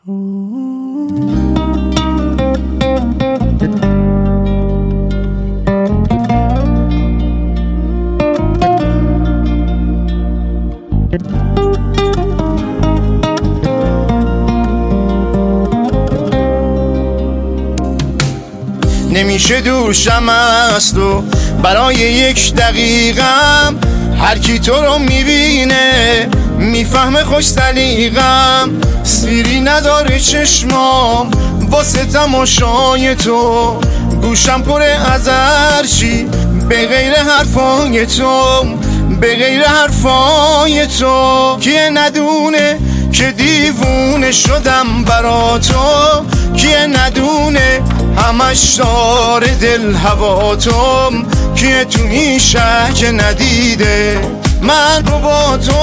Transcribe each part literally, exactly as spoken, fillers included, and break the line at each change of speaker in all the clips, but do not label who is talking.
نمیشه دوشم از تو برای یک دقیقم، هر کی تو رو میبینه میفهمه خوش سلیقم. سیری نداره چشمام واسه تماشای تو، گوشم پر از هرچی به غیر حرفای تو، به غیر حرفای تو. کیه ندونه که دیوونه شدم برا تو، کیه ندونه همش داره دل هوا تو، کیه تو این شهر که ندیده من رو با تو.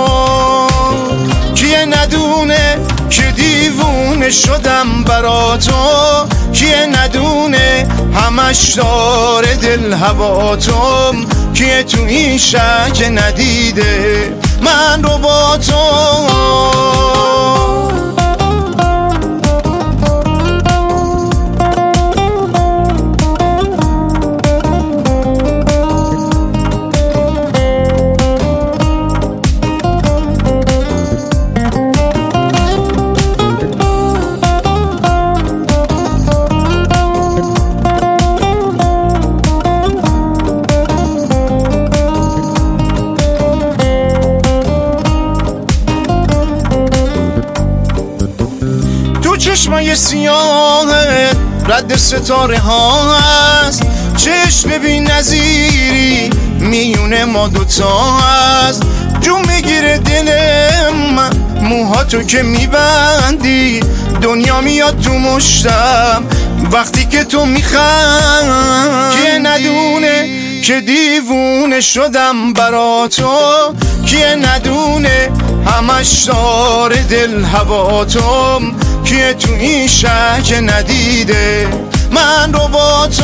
کیه ندونه که دیوونه شدم برا تو، کیه ندونه همش داره دل هوا تو، کیه تو این شهر که ندیده من رو با تو. چشمای سیاهت رد ستاره ها هست، چشم بی نظیری میونه ما دوتا هست. جون میگیره دلم موهاتو که میبندی، دنیا میاد تو مشتم وقتی که تو میخند. کیه ندونه که دیوونه شدم برا تو، کیه ندونه همش داره دل هوا تو، کیه تو این شهر که ندیده من رو با تو.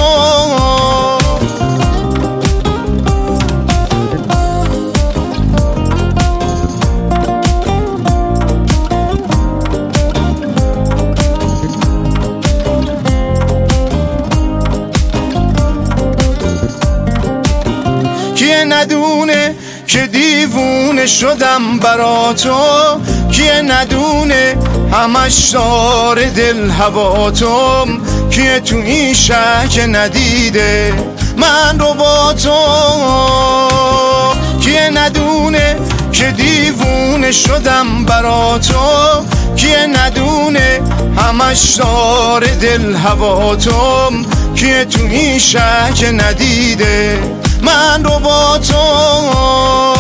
کیه ندونه که دیوونه شدم برا تو، کیه ندونه همش داره دل هوا تو، کیه تو این شهر که ندیده من رو با تو. کیه ندونه که دیوونه شدم برا تو، کیه ندونه همش داره دل هوا تو، کیه تو این شهر که ندیده من رو با تو.